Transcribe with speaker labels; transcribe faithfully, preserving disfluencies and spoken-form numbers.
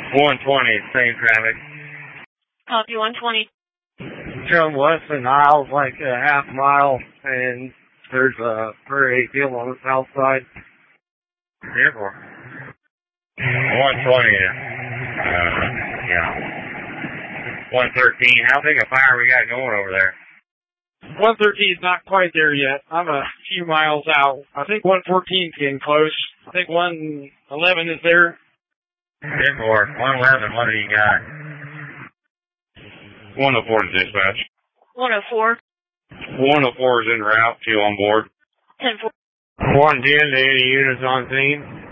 Speaker 1: one twenty, same traffic.
Speaker 2: Copy one twenty.
Speaker 3: Come west of Niles, like a half mile, and there's a prairie field on the south side.
Speaker 1: Therefore. one twenty, uh, yeah. one thirteen, how big a fire we got going over there?
Speaker 3: one thirteen is not quite there yet. I'm a few miles out. I think one fourteen is getting close. I think one eleven is there.
Speaker 1: Therefore, one eleven, what do you got?
Speaker 4: one oh four to dispatch.
Speaker 2: one oh four.
Speaker 4: one oh four is en route, two on board.
Speaker 2: ten four.
Speaker 3: one ten to any units on scene.